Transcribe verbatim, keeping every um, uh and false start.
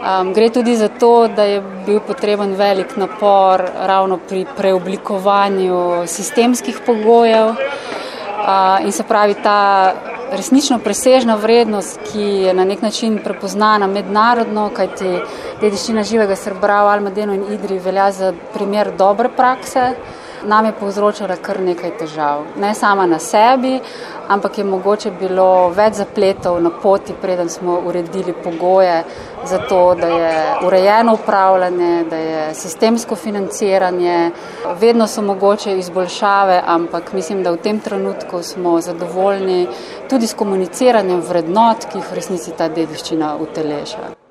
Um, gre tudi za to, da je bil potreben velik napor ravno pri preoblikovanju sistemskih pogojev uh, in se pravi ta resnično presežna vrednost, ki je na nek način prepoznana mednarodno, kajti dediščina živega srebra v Almadenu in Idriji velja za primer dobre prakse, nam je povzročala kar nekaj težav. Ne sama na sebi, ampak je mogoče bilo več zapletov na poti, preden smo uredili pogoje za to, da je urejeno upravljanje, da je sistemsko financiranje. Vedno so mogoče izboljšave, ampak mislim, da v tem trenutku smo zadovoljni tudi s komuniciranjem vrednot, ki jih v resnici ta dediščina uteleša.